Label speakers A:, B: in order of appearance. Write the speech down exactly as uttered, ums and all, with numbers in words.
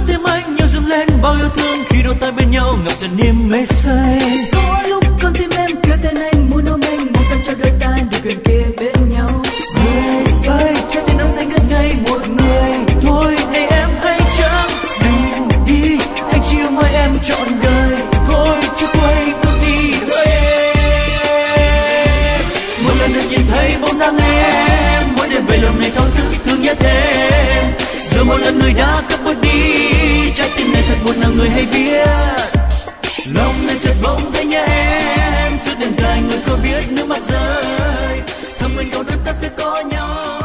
A: tim anh như rung lên bao yêu thương khi đôi ta bên nhau ngập tràn niềm mê say.
B: Có lúc con tim em kêu tên anh muốn ôm anh mong sao cho đôi ta được gần kề bên nhau.
A: Người ơi trái tim nóng say ngất ngây một người thôi để em hãy chẳng đừng đi anh chỉ yêu mỗi em trọn đời thôi chưa quay bước đi đợi em. Một lần được nhìn thấy bóng dáng em mỗi đêm về lòng này thao thức thương nhớ thêm rồi một lần người đã cất bước đi trái tim này thật buồn nào người hay biết lòng này chợt bỗng thấy nhớ em suốt đêm dài người có biết nước mắt rơi thầm nguyện cầu đôi ta sẽ có nhau.